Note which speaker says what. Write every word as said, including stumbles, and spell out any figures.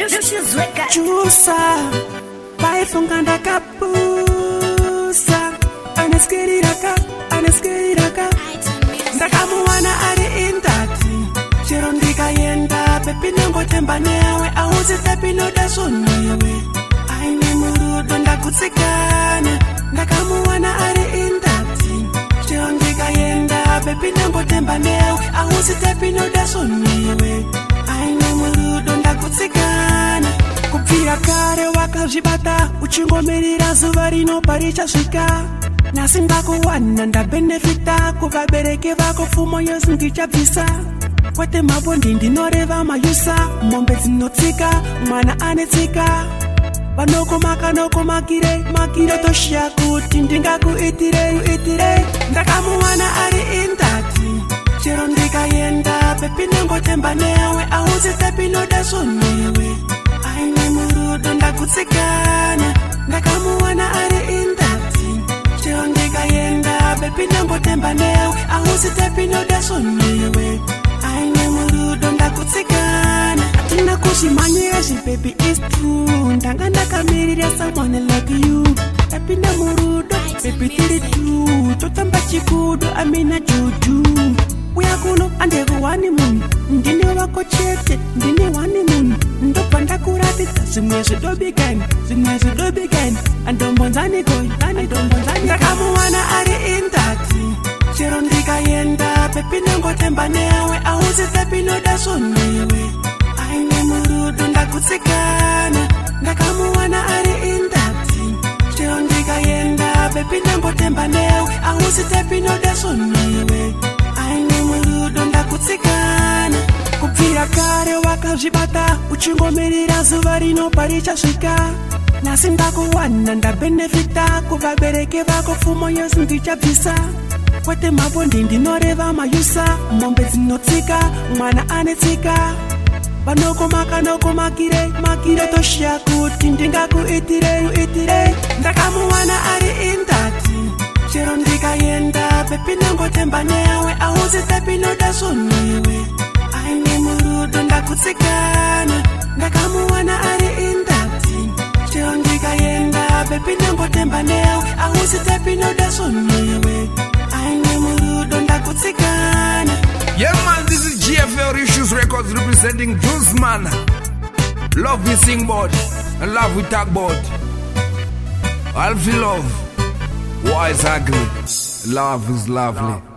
Speaker 1: Chusa Baifunganda kapusa Aneskeriraka Aneskeriraka Ndakamuwana ari intati Chirondika yenda Pepinongo temba newe Auzi tepino dasonewe Aine murudo ndakutsikana Ndakamuwana ari intati Chirondika yenda Pepinongo temba newe Auzi tepino dasonewe Aine murudo ndakutsikana Kupfira kare wakazvibata uchingomirira zuva rinoparicha svika Nasi ndakuwana ndabenefita kuvabereki vako pfumo yose ndichabvisa Kwete mabondi ndinoreva mayusa mombe dzinotsika mwana anetsika Vanoko makanoko makire makire toshiya kuti ndingakuitire uitire Ndakamuwana ari intati chero ndikayenda pepinongotemba newe auzi tepinoda sonewe Aine murudo ndakutsikana Ndakamuwana ari intati chero ndikayenda pepinongotemba newe auzi tepinoda sonewe Aine murudo ndakutsikana Atina kushimanyira baby is true Ndanga ndakamirira someone like you Epina murudo baby tiri true Totamba chikudo amina juju Uya kuno andevu wani munu Ndine wako chete ndine wani munu Ndopanda kuratita zimwe zidobigani Zimwe zidobigani Andombonzani koi Andombonzani Ndakamuwana ari intati Chero ndikayenda pepinongotemba newe auzi tepinoda sonewe Aine murudo ndakutsikana Ndakamuwana ari intati Chero ndikayenda pepinongotemba newe auzi tepinoda sonewe Aine murudo ndakutsikana Kupfira kare wakazvibata uchingomirira zuva rinoparicha svika Nasi ndakuwana ndabenefita kuvabereki vako pfumo yose ndichabvisa Kwete mabondi ndinoreva mayusa mombe dzinotsika mwana anetsika Vanoko makanoko makire makire toshiya kuti ndingakuitire uitire Ndakamuwana ari intati chero ndikayenda pepinongotemba newe auzi tepinoda sonewe Aine murudo ndakutsikana Ndakamuwana ari intati chero ndikayenda pepinongotemba newe auzi tepinoda sonewe Aine murudo ndakutsikana.
Speaker 2: Yeah man, this is G F L Issues Records representing Juice Man. Love with sing board and love with tag board. Alfie love, why is ugly? Love is lovely.